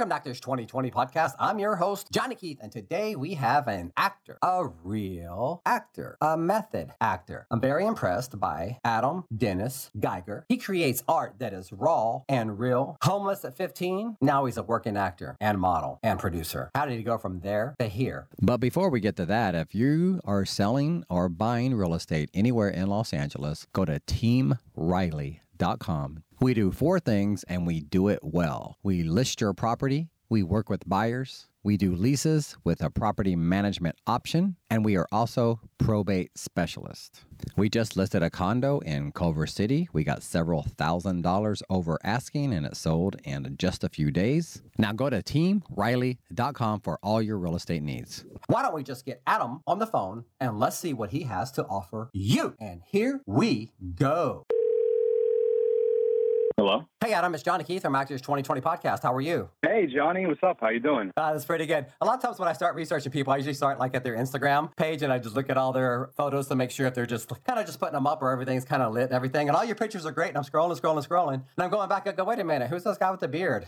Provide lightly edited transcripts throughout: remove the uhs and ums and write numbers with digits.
Welcome to Actors 2020 podcast. I'm your host, Johnny Keith, and today we have an actor, a real actor, a method actor. I'm very impressed by Adam Dennis Geiger. He creates art that is raw and real. Homeless at 15, now he's a working actor and model and producer. How did he go from there to here? But before we get to that, if you are selling or buying real estate anywhere in Los Angeles, go to teamriley.com. We do 4 things and we do it well. We list your property, we work with buyers, we do leases with a property management option, and we are also probate specialists. We just listed a condo in Culver City. We got several $1,000s over asking and it sold in just a few days. Now go to teamriley.com for all your real estate needs. Why don't we just get Adam on the phone and let's see what he has to offer you. And here we go. Hello? Hey, Adam, it's Johnny Keith from Actors 2020 podcast. How are you? Hey, Johnny. What's up? How you doing? That's pretty good. A lot of times when I start researching people, I usually start like at their Instagram page and I just look at all their photos to make sure if they're just kind of just putting them up or everything's kind of lit and everything. And all your pictures are great. And I'm scrolling. And I'm going back and go, wait a minute, who's this guy with the beard?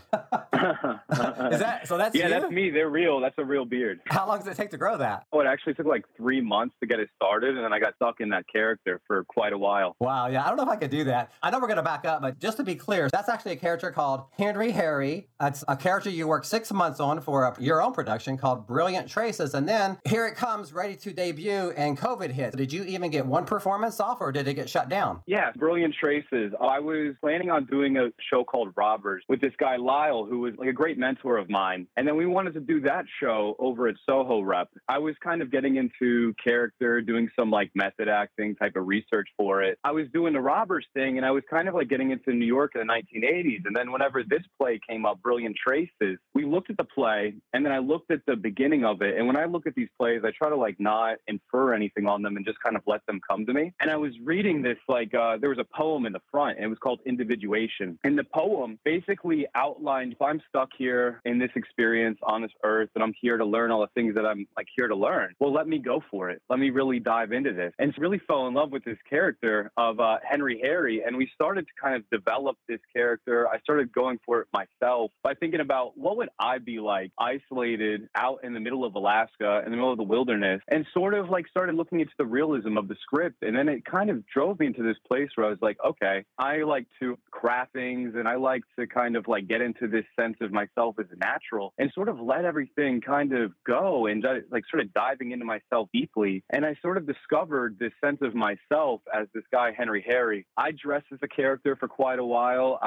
That's you? That's me. They're real. That's a real beard. How long does it take to grow that? Oh, it actually took like 3 months to get it started. And then I got stuck in that character for quite a while. Wow. Yeah. I don't know if I could do that. I know we're going to back up, but just to be clear, that's actually a character called Henry Harry. It's a character you worked 6 months on for your own production called Brilliant Traces. And then here it comes, ready to debut, and COVID hit. Did you even get one performance off or did it get shut down? Yeah, Brilliant Traces. I was planning on doing a show called Robbers with this guy, Lyle, who was like a great mentor of mine. And then we wanted to do that show over at Soho Rep. I was kind of getting into character, doing some like method acting type of research for it. I was doing the Robbers thing and I was kind of like getting into New York in the 1980s. And then whenever this play came up, Brilliant Traces, we looked at the play and then I looked at the beginning of it. And when I look at these plays, I try to like not infer anything on them and just kind of let them come to me. And I was reading this, like there was a poem in the front and it was called Individuation. And the poem basically outlined, if I'm stuck here in this experience on this earth and I'm here to learn all the things that I'm like here to learn, well, let me go for it. Let me really dive into this. And really fell in love with this character of Henry Harry. And we started to kind of develop this character. I started going for it myself by thinking about what would I be like isolated out in the middle of Alaska, in the middle of the wilderness, and sort of like started looking into the realism of the script. And then it kind of drove me into this place where I was like, okay, I like to craft things and I like to kind of like get into this sense of myself as a natural and sort of let everything kind of go and like sort of diving into myself deeply. And I sort of discovered this sense of myself as this guy, Henry Harry. I dressed as a character for quite a while.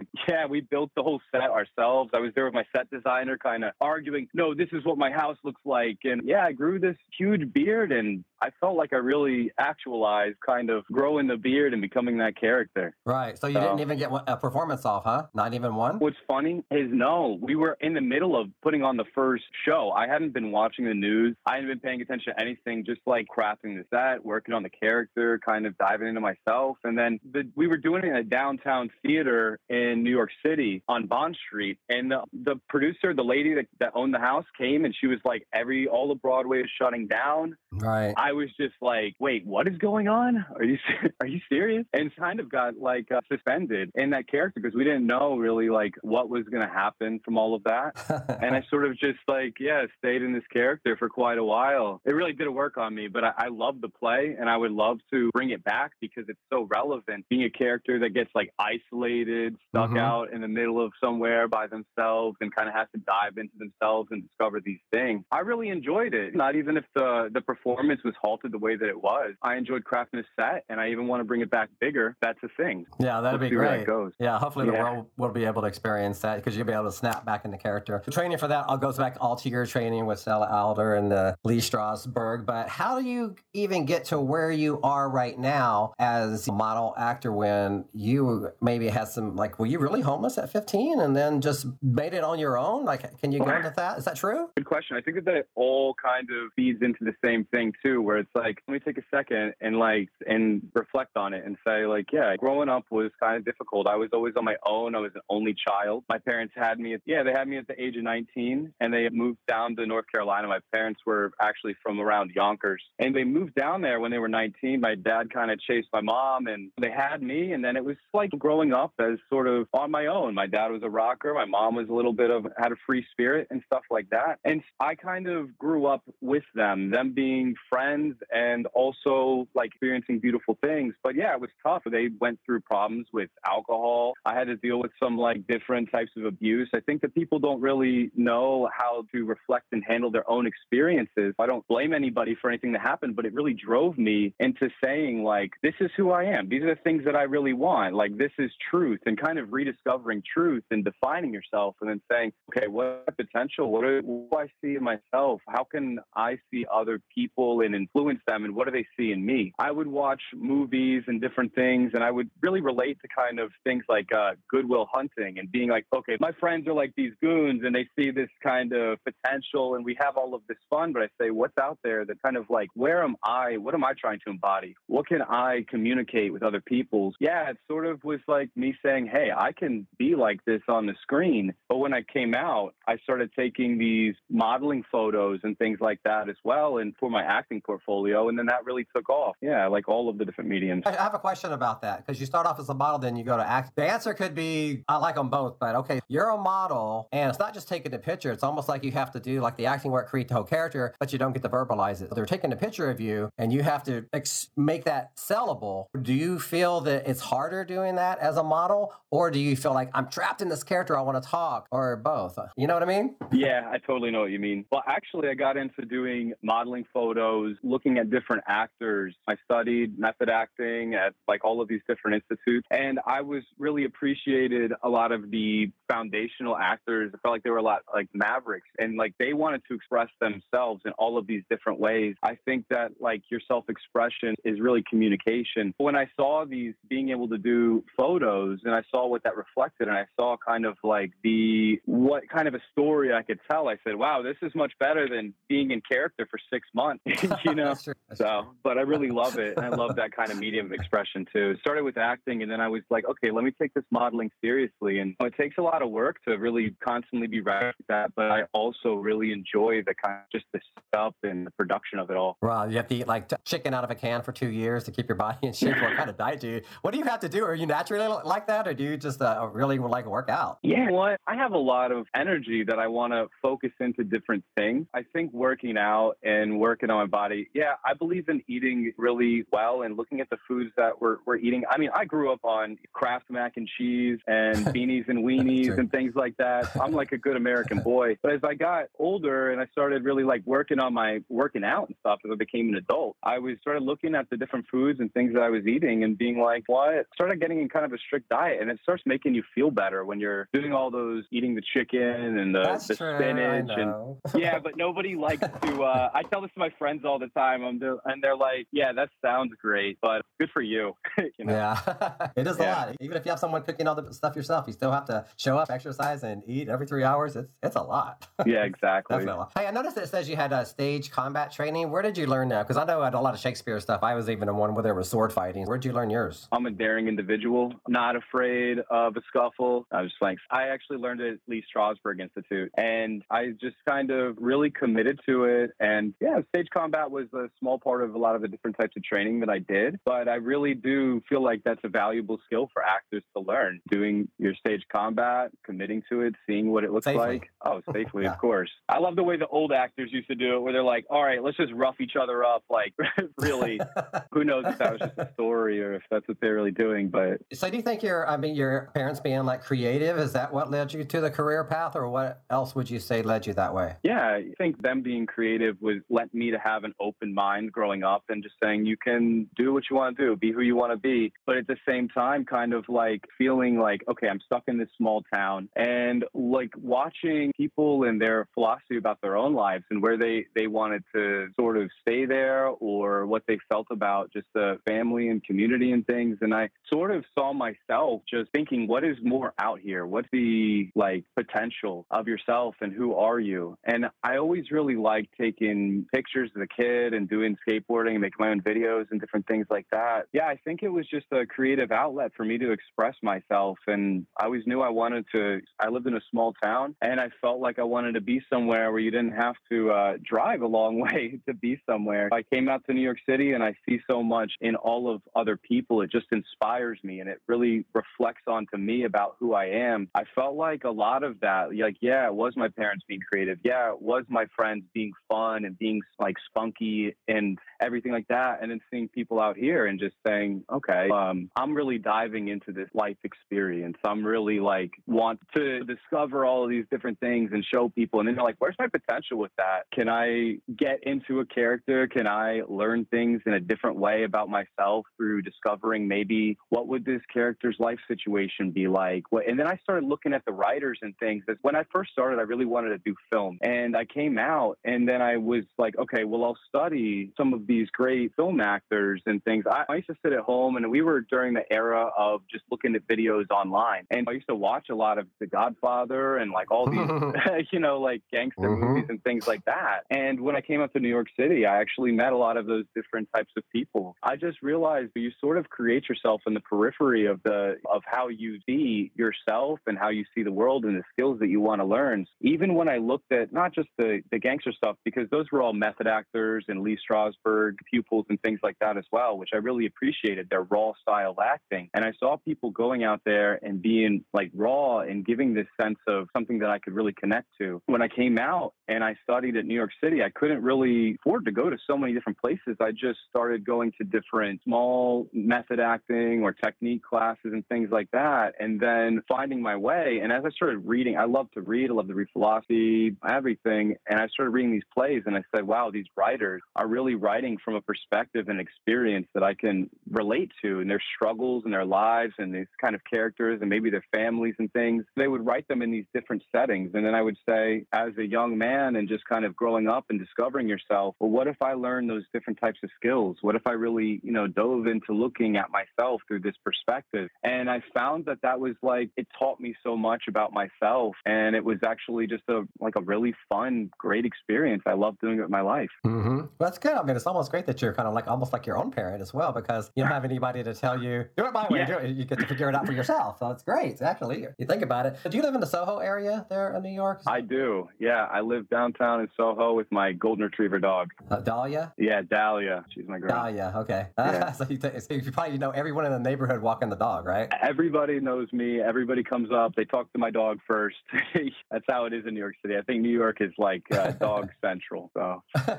We built the whole set ourselves. I was there with my set designer kind of arguing, no, this is what my house looks like. And I grew this huge beard and I felt like I really actualized kind of growing the beard and becoming that character. Right. So you didn't even get a performance off, huh? Not even one? What's funny is no, we were in the middle of putting on the first show. I hadn't been watching the news. I hadn't been paying attention to anything, just like crafting the set, working on the character, kind of diving into myself. And then we were doing it in a downtown theater in New York City on Bond Street. And the producer, the lady that owned the house came and she was like, all of Broadway is shutting down. Right. I was just like, wait, what is going on? Are you serious? And kind of got like suspended in that character because we didn't know really like what was going to happen from all of that. And I sort of just like, stayed in this character for quite a while. It really did work on me, but I love the play and I would love to bring it back because it's so relevant. Being a character that gets like isolated, stuck out in the middle of somewhere by themselves and kind of has to dive into themselves and discover these things. I really enjoyed it. Not even if the performance was halted the way that it was. I enjoyed crafting a set and I even want to bring it back bigger. That's a thing. Yeah, that'd be great. Where that goes. Yeah, hopefully the world will be able to experience that because you'll be able to snap back into character. The training for that all goes back all to your training with Stella Adler and Lee Strasberg. But how do you even get to where you are right now as a model actor when you maybe had some, like, were you really homeless at 15 and then just made it on your own? Like, can you go into that? Is that true? Good question. I think that it all kind of feeds into the same thing too. where it's like, let me take a second and reflect on it and say like, yeah, growing up was kind of difficult. I was always on my own. I was an only child. My parents had me they had me at the age of 19, and they moved down to North Carolina. My parents were actually from around Yonkers, and they moved down there when they were 19. My dad kind of chased my mom, and they had me. And then it was like growing up as sort of on my own. My dad was a rocker. My mom was had a free spirit and stuff like that. And I kind of grew up with them being friends and also like experiencing beautiful things. But yeah, it was tough. They went through problems with alcohol. I had to deal with some like different types of abuse. I think that people don't really know how to reflect and handle their own experiences. I don't blame anybody for anything that happened, but it really drove me into saying like, this is who I am. These are the things that I really want. Like, this is truth, and kind of rediscovering truth and defining yourself, and then saying, okay, what potential? What do I see in myself? How can I see other people and influence them? And what do they see in me? I would watch movies and different things, and I would really relate to kind of things like Good Will Hunting, and being like, okay, my friends are like these goons and they see this kind of potential and we have all of this fun. But I say, what's out there that kind of like, where am I? What am I trying to embody? What can I communicate with other people? Yeah, it sort of was like me saying, hey, I can be like this on the screen. But when I came out, I started taking these modeling photos and things like that as well, and for my acting portfolio. And then that really took off. Yeah, like all of the different mediums. I have a question about that, because you start off as a model, then you go to act. The answer could be, I like them both, but okay, you're a model, and it's not just taking the picture. It's almost like you have to do like the acting work, create the whole character, but you don't get to verbalize it. They're taking a picture of you, and you have to make that sellable. Do you feel that it's harder doing that as a model, or do you feel like I'm trapped in this character, I want to talk, or both? You know what I mean? Yeah, I totally know what you mean. Well, actually, I got into doing modeling photos, looking at different actors. I studied method acting at like all of these different institutes, and I was really appreciated a lot of the foundational actors. I felt like they were a lot like mavericks, and like they wanted to express themselves in all of these different ways. I think that like your self-expression is really communication. When I saw these being able to do photos, and I saw what that reflected, and I saw kind of like what kind of a story I could tell, I said, wow, this is much better than being in character for 6 months, you know? That's true. But I really love it. And I love that kind of medium of expression too. It started with acting, and then I was like, okay, let me take this modeling seriously. And it takes a lot of work to really constantly be right with that. But I also really enjoy the kind of just the stuff and the production of it all. Well, you have to eat like chicken out of a can for 2 years to keep your body in shape. What kind of diet do you? What do you have to do? Are you naturally like that, or do you just really like work out? Yeah, what? I have a lot of energy that I want to focus into different things. I think working out and working on my body, yeah, I believe in eating really well and looking at the foods that we're eating. I mean, I grew up on Kraft mac and cheese and beanies and weenies and things like that. I'm like a good American boy. But as I got older and I started really like working out and stuff as I became an adult, I started looking at the different foods and things that I was eating and being like, what? Started getting in kind of a strict diet, and it starts making you feel better when you're doing all those, eating the chicken and the spinach. And yeah, but nobody likes to, I tell this to my friends all the time, and they're like, yeah, that sounds great, but good for you. You know? Yeah, it is a lot. Even if you have someone cooking all the stuff yourself, you still have to show up, exercise, and eat every 3 hours. It's a lot. Yeah, exactly. Definitely a lot. Hey, I noticed it says you had stage combat training. Where did you learn that? Because I know I had a lot of Shakespeare stuff. I was even in one where there was sword fighting. Where did you learn yours? I'm a daring individual, not afraid of a scuffle. I actually learned it at Lee Strasberg Institute, and I just kind of really committed to it. And yeah, stage combat was a small part of a lot of the different types of training that I did, but I really do feel like that's a valuable skill for actors to learn. Doing your stage combat, committing to it, seeing what it looks like. Oh, safely, of course. I love the way the old actors used to do it, where they're like, all right, let's just rough each other up. Like, really, who knows if that was just a story or if that's what they're really doing. But so do you think your parents being like creative, is that what led you to the career path, or what else would you say led you that way? Yeah, I think them being creative was led me to have an open mind growing up, and just saying you can do what you want to do, be who you want to be. But at the same time, kind of like feeling like, okay, I'm stuck in this small town, and like watching people and their philosophy about their own lives and where they wanted to sort of stay there, or what they felt about just the family and community and things. And I sort of saw myself just thinking, what is more out here? What's the like potential of yourself, and who are you? And I always really liked taking pictures as a kid kid and doing skateboarding and making my own videos and different things like that. Yeah, I think it was just a creative outlet for me to express myself. And I always knew I lived in a small town, and I felt like I wanted to be somewhere where you didn't have to drive a long way to be somewhere. I came out to New York City and I see so much in all of other people. It just inspires me, and it really reflects onto me about who I am. I felt like a lot of that, like, yeah, it was my parents being creative. Yeah, it was my friends being fun and being like spunky and everything like that. And then seeing people out here and just saying, okay, I'm really diving into this life experience. I'm really like want to discover all of these different things and show people. And then they're like, where's my potential with that? Can I get into a character? Can I learn things in a different way about myself through discovering maybe what would this character's life situation be like? And then I started looking at the writers and things. When I first started, I really wanted to do film. And I came out and then I was like, okay, well, I'll study some of these great film actors and things. I used to sit at home, and we were during the era of just looking at videos online. And I used to watch a lot of The Godfather and like all these, like gangster movies and things like that. And when I came up to New York City, I actually met a lot of those different types of people. I just realized that you sort of create yourself in the periphery of how you see yourself and how you see the world and the skills that you want to learn. Even when I looked at not just the gangster stuff, because those were all method actors and Lee Strasberg pupils and things like that as well, which I really appreciated, their raw style acting. And I saw people going out there and being like raw and giving this sense of something that I could really connect to. When I came out and I studied at New York City, I couldn't really afford to go to so many different places. I just started going to different small method acting or technique classes and things like that, and then finding my way. And as I started reading, I love to read. I love to read philosophy, everything. And I started reading these plays, and I said, wow, these writers are really writing from a perspective and experience that I can relate to, and their struggles and their lives and these kind of characters and maybe their families and things. They would write them in these different settings. And then I would say, as a young man and just kind of growing up and discovering yourself, well, what if I learned those different types of skills? What if I really, dove into looking at myself through this perspective? And I found that was like, it taught me so much about myself. And it was actually just a really fun, great experience. I love doing it with my life. Well, that's good. I mean, it's almost great that you're kind of like almost like your own parent as well, because you don't have anybody to tell you, do it my way, do it. You get to figure it out for yourself. So it's great, actually. You think about it. Do you live in the Soho area there in New York? I do. Yeah, I live downtown in Soho with my golden retriever dog. Dahlia? Yeah, Dahlia. She's my girl. Dahlia, okay. Yeah. So you probably know everyone in the neighborhood walking the dog, right? Everybody knows me. Everybody comes up. They talk to my dog first. That's how it is in New York City. I think New York is like dog central. So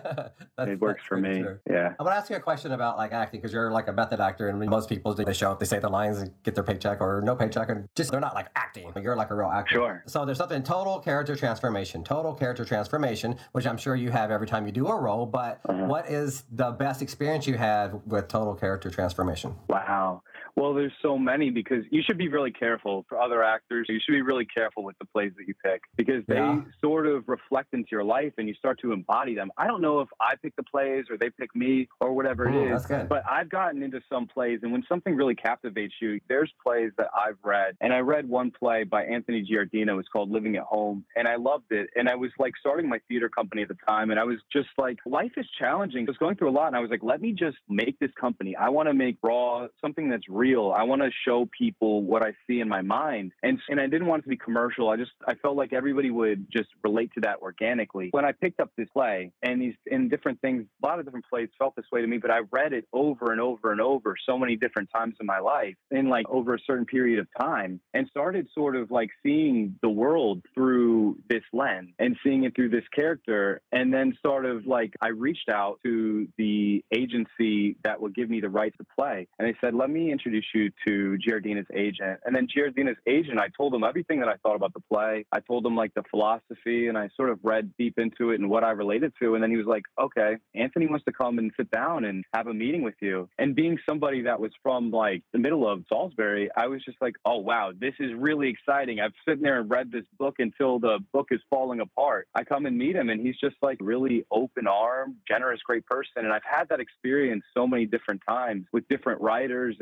it works for me. True. Yeah. I'm going to ask you a question about like acting, because you're like a method actor, and most people, they show up, they say the lines and get their paycheck or no paycheck, and just they're not like acting. You're like a real actor. Sure. So there's something total character transformation, which I'm sure you have every time you do a role, but what is the best experience you had with total character transformation? Wow. Well, there's so many, because you should be really careful for other actors. You should be really careful with the plays that you pick, because they sort of reflect into your life and you start to embody them. I don't know if I pick the plays or they pick me or whatever it is, but I've gotten into some plays, and when something really captivates you, there's plays that I've read. And I read one play by Anthony Giardino. It's called Living at Home. And I loved it. And I was like starting my theater company at the time. And I was just like, life is challenging. I was going through a lot. And I was like, let me just make this company. I want to make raw, something that's real. I want to show people what I see in my mind. And I didn't want it to be commercial. I felt like everybody would just relate to that organically. When I picked up this play and different things, a lot of different plays felt this way to me, but I read it over and over and over so many different times in my life in like over a certain period of time, and started sort of like seeing the world through this lens and seeing it through this character. And then sort of like I reached out to the agency that would give me the rights to play. And they said, let me introduce you to Giardino's agent. And then Giardino's agent, I told him everything that I thought about the play. I told him like the philosophy, and I sort of read deep into it and what I related to. And then he was like, okay, Anthony wants to come and sit down and have a meeting with you. And being somebody that was from like the middle of Salisbury, I was just like, oh, wow, this is really exciting. I've sitting there and read this book until the book is falling apart. I come and meet him, and he's just like really open armed, generous, great person. And I've had that experience so many different times with different writers and getting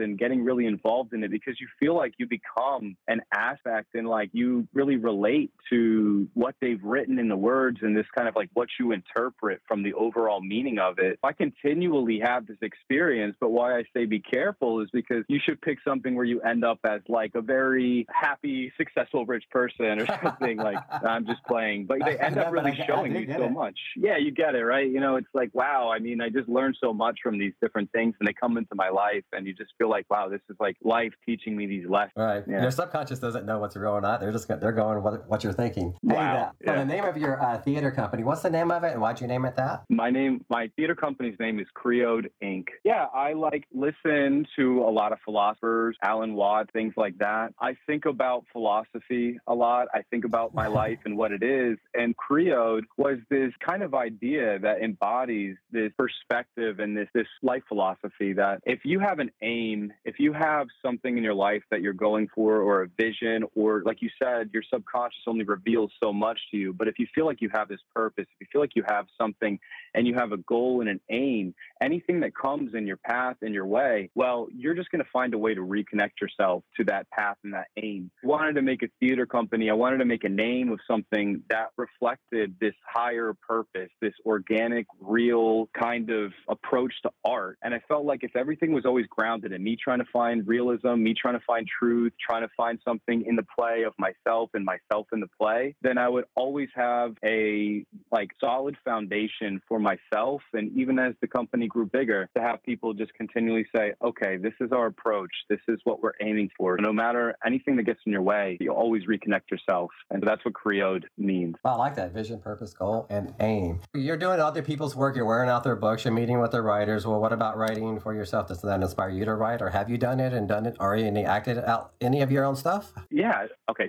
really involved in it because you feel like you become an aspect and like you really relate to what they've written in the words and this kind of like what you interpret from the overall meaning of it. I continually have this experience, but why I say be careful is because you should pick something where you end up as like a very happy, successful, rich person or something. Like, I'm just playing, but they end up really showing me so much. Yeah, you get it, right? You know, it's like, wow, I mean, I just learned so much from these different things and they come into my life and you just feel like, wow, this is like life teaching me these lessons. Right. Yeah. Your subconscious doesn't know what's real or not. They're going what you're thinking. Wow. Hey, so the name of your theater company, what's the name of it and why'd you name it that? My theater company's name is Creode Inc. Yeah, I like listen to a lot of philosophers, Alan Watts, things like that. I think about philosophy a lot. I think about my life and what it is. And Creode was this kind of idea that embodies this perspective and this life philosophy that if you have an aim, if you have something in your life that you're going for or a vision, or like you said, your subconscious only reveals so much to you. But if you feel like you have this purpose, if you feel like you have something and you have a goal and an aim, anything that comes in your path, in your way, well, you're just going to find a way to reconnect yourself to that path and that aim. I wanted to make a theater company. I wanted to make a name of something that reflected this higher purpose, this organic, real kind of approach to art. And I felt like if everything was always grounded in me trying to find realism, me trying to find truth, trying to find something in the play of myself and myself in the play, then I would always have a like solid foundation for myself. And even as the company grew bigger, to have people just continually say, okay, this is our approach. This is what we're aiming for. No matter anything that gets in your way, you always reconnect yourself. And that's what Creode means. Well, I like that. Vision, purpose, goal, and aim. You're doing other people's work. You're wearing out their books. You're meeting with their writers. Well, what about writing for yourself? Does that inspire you to write? Or have you done it? Or any acted out any of your own stuff? Yeah. Okay.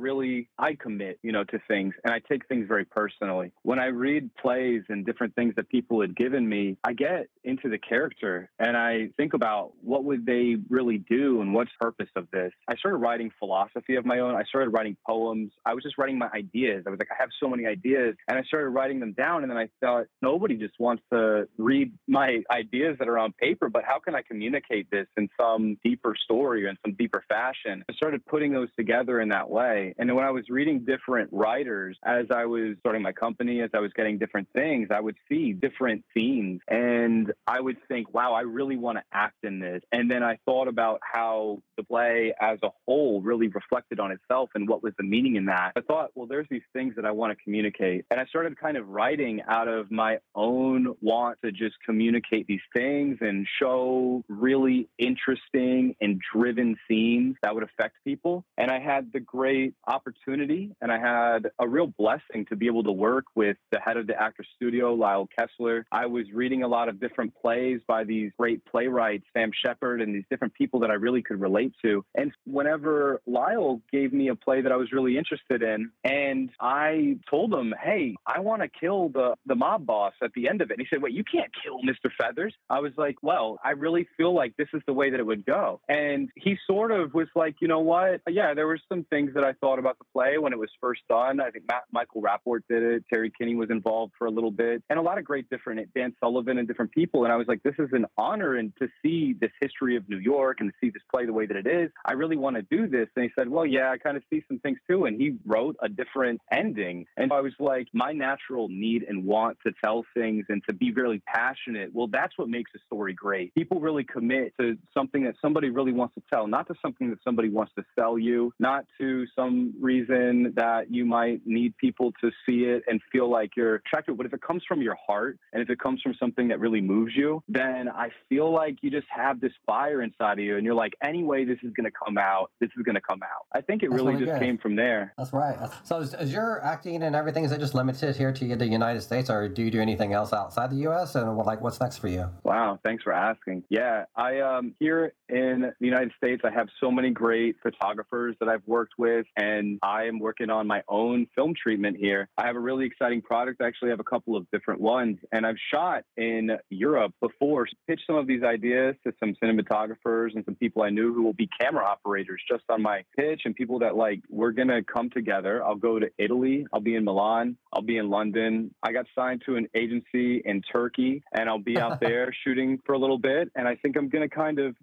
I commit, to things, and I take things very personally. When I read plays and different things that people had given me, I get into the character and I think about what would they really do and what's the purpose of this. I started writing philosophy of my own. I started writing poems. I was just writing my ideas. I was like, I have so many ideas, and I started writing them down. And then I thought, nobody just wants to read my ideas that are on paper, but how can I communicate this in some deeper story or in some deeper fashion? I started putting those together in that way. And when I was reading different writers, as I was starting my company, as I was getting different things, I would see different themes and I would think, wow, I really want to act in this. And then I thought about how the play as a whole really reflected on itself and what was the meaning in that. I thought, well, there's these things that I want to communicate. And I started kind of writing out of my own want to just communicate these things and show really interesting and driven scenes that would affect people. And I had the great opportunity and I had a real blessing to be able to work with the head of the Actors Studio, Lyle Kessler. I was reading a lot of different plays by these great playwrights, Sam Shepard, and these different people that I really could relate to. And whenever Lyle gave me a play that I was really interested in, and I told him, hey, I want to kill the mob boss at the end of it. And he said, wait, you can't kill Mr. Feathers. I was like, well, I really feel like this is the way that it would go. And he sort of was like, you know what? Yeah, there were some things that I thought about the play when it was first done. I think Michael Rapport did it. Terry Kinney was involved for a little bit, and a lot of great different Dan Sullivan and different people. And I was like, this is an honor, and to see this history of New York and to see this play the way that it is, I really want to do this. And he said, well, yeah, I kind of see some things too. And he wrote a different ending. And I was like, my natural need and want to tell things and to be really passionate. Well, that's what makes a story great. People really commit to something that somebody really wants to tell, not to something that somebody wants to sell you, not to some reason that you might need people to see it and feel like you're attracted. But if it comes from your heart and if it comes from something that really moves you, then I feel like you just have this fire inside of you and you're like, anyway, this is going to come out. This is going to come out. I think it really just came from there. That's right. So is your acting and everything, is it just limited here to the United States, or do you do anything else outside the U.S.? And what's next for you? Wow. Thanks for asking. Yeah. I here in the United States, I have so many great photographers that I've worked with, and I am working on my own film treatment here. I have a really exciting product. I actually have a couple of different ones, and I've shot in Europe before, pitched some of these ideas to some cinematographers and some people I knew who will be camera operators just on my pitch, and people that we're going to come together. I'll go to Italy. I'll be in Milan. I'll be in London. I got signed to an agency in Turkey, and I'll be out there shooting for a little bit. And I think I'm going to kind of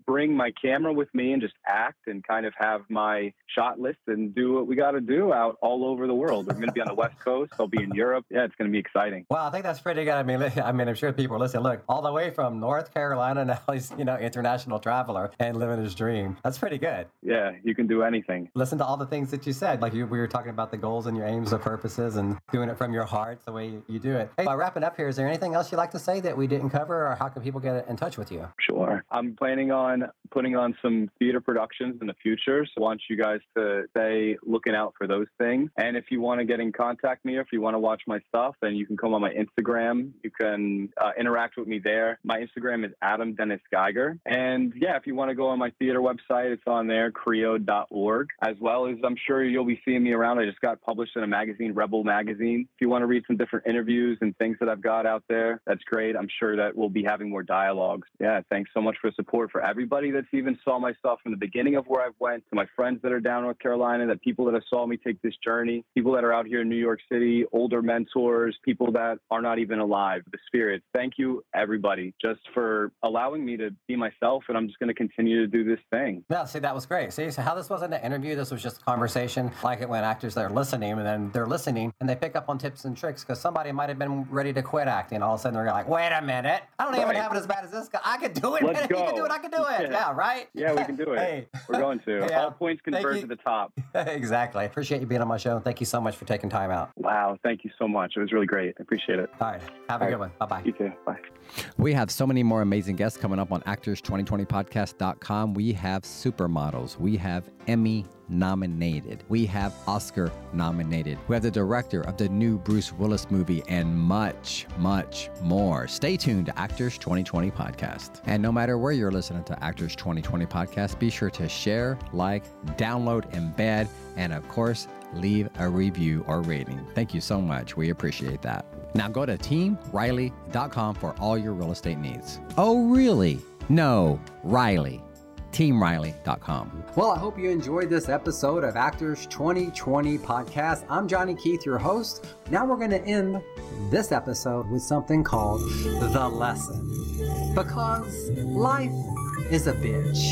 bring my camera with me and just act and kind of have my shot list and do what we got to do out all over the world. We're going to be on the West Coast. I'll be in Europe. Yeah, it's going to be exciting. Well, I think that's pretty good. I mean, I'm sure people are listening. Look, all the way from North Carolina, now he's, international traveler and living his dream. That's pretty good. Yeah, you can do anything. Listen to all the things that you said. Like we were talking about the goals and your aims and purposes and doing it from your heart, the way you do it. Hey, by wrapping up here, is there anything else you'd like to say that we didn't cover, or how can people get in touch with you? Sure. I'm planning on putting on some theater productions in the future. So I want you guys to stay looking out for those things. And if you want to get in contact me, or if you want to watch my stuff, then you can come on my Instagram. You can interact with me there. My Instagram is Adam Dennis Geiger. And yeah, if you want to go on my theater website, it's on there, creo.org, as well as I'm sure you'll be seeing me around. I just got published in a magazine, Rebel Magazine. If you want to read some different interviews and things that I've got out there, that's great. I'm sure that we'll be having more dialogues. Yeah, thanks so much for the support, for everybody that's even saw my stuff from the beginning of where I've went, to my friends that are down in North Carolina, that people that have saw me take this journey, people that are out here in New York City, older mentors, people that are not even alive, the spirits. Thank you, everybody, just for allowing me to be myself, and I'm just going to continue to do this thing. Yeah, see, that was great. See, so how this wasn't an interview, this was just a conversation, like it when actors that are listening, and then they're listening, and they pick up on tips and tricks, because somebody might have been ready to quit acting. All of a sudden, they're like, wait a minute, I don't even have it as bad as this guy. I could do it. Let's go. You can do it. I can do it. Yeah, right? Yeah, we can do it. Hey. We're going to. Yeah. All points converge to the top. Exactly. Appreciate you being on my show. Thank you so much for taking time out. Wow. Thank you so much. It was really great. I appreciate it. All right. Have a good one. Bye-bye. You too. Bye. We have so many more amazing guests coming up on actors2020podcast.com. We have supermodels. We have Emmy nominated. We have Oscar nominated. We have the director of the new Bruce Willis movie and much, much more. Stay tuned to Actors 2020 Podcast. And no matter where you're listening to Actors 2020 Podcast, be sure to share, like, download, embed, and of course, leave a review or rating. Thank you so much. We appreciate that. Now go to teamriley.com for all your real estate needs. Oh, really? No, Riley. teamriley.com. Well, I hope you enjoyed this episode of Actors 2020 Podcast. I'm Johnny Keith, your host. Now we're going to end this episode with something called The Lesson. Because life is a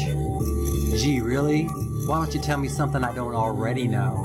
bitch. Gee, really? Why don't you tell me something I don't already know?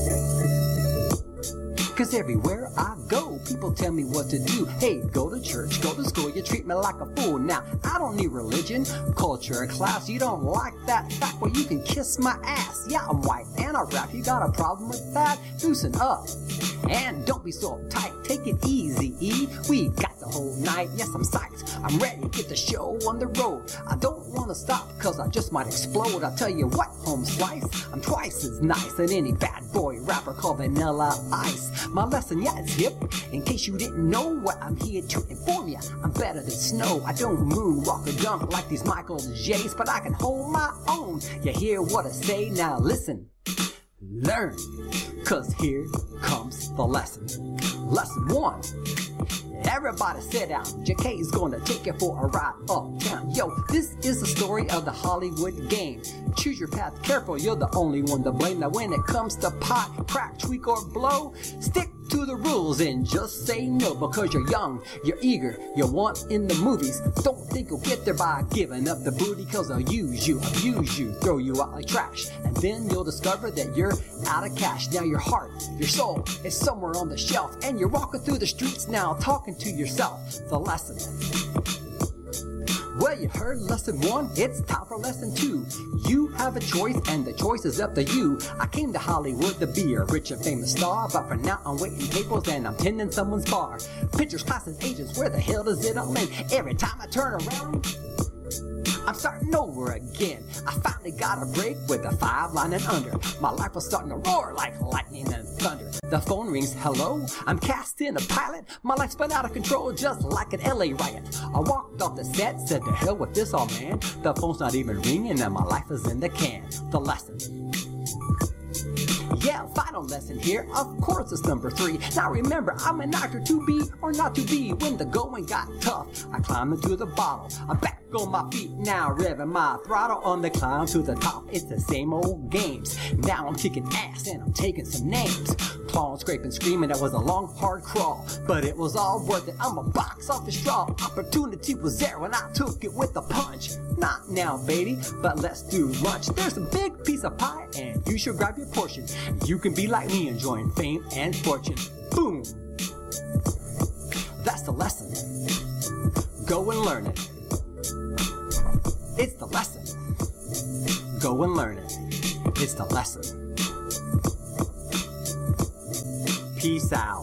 Cause everywhere I go, people tell me what to do. Hey, go to church, go to school, you treat me like a fool. Now, I don't need religion, culture, class. You don't like that fact? Well, you can kiss my ass. Yeah, I'm white and I rap. You got a problem with that? Loosen up. And don't be so uptight. Take it easy, E. We got the whole night. Yes, I'm psyched. I'm ready to get the show on the road. I don't want to stop cause I just might explode. I'll tell you what, home slice, I'm twice as nice as any bad boy rapper called Vanilla Ice. My lesson, yeah, it's hip. In case you didn't know what I'm here to inform you, I'm better than snow. I don't moon, rock or dunk like these Michael J's, but I can hold my own. You hear what I say? Now listen, learn, cause here comes the lesson. Lesson 1. Everybody sit down. JK is gonna take you for a ride uptown. Yo, this is the story of the Hollywood game. Choose your path careful, you're the only one to blame. Now when it comes to pot, crack, tweak, or blow, stick to the rules and just say no. Because you're young, you're eager, you want in the movies. Don't think you'll get there by giving up the booty. Cause they'll use you, abuse you, throw you out like trash. And then you'll discover that you're out of cash. Now your heart, your soul is somewhere on the shelf. And you're walking through the streets now talking to yourself. The lesson. Well, you heard lesson 1, it's time for lesson 2. You have a choice and the choice is up to you. I came to Hollywood to be a rich and famous star, but for now I'm waiting tables and I'm tending someone's bar. Pictures, classes, agents, where the hell does it all end? Every time I turn around, I'm starting over again. I finally got a break with a 5 line and under. My life was starting to roar like lightning and thunder. The phone rings, hello? I'm cast in a pilot. My life's been out of control just like an LA riot. I walked off the set, said to hell with this, all man. The phone's not even ringing and my life is in the can. The lesson. Yeah, final lesson here, of course it's number 3. Now remember, I'm an actor to be or not to be. When the going got tough, I climbed into the bottle. I'm back on my feet now, revving my throttle on the climb to the top. It's the same old games. Now I'm kicking ass and I'm taking some names. Clawing, scraping, screaming, that was a long, hard crawl. But it was all worth it, I'm a box off the straw. Opportunity was there when I took it with a punch. Not now, baby, but let's do lunch. There's a big piece of pie and you should grab your portion. You can be like me, enjoying fame and fortune. Boom! That's the lesson. Go and learn it. It's the lesson. Go and learn it. It's the lesson. Peace out.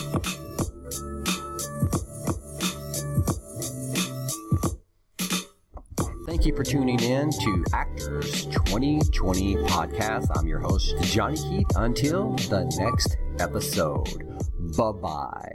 Thank you for tuning in to Actors 2020 Podcast. I'm your host, Johnny Keith. Until the next episode. Bye-bye.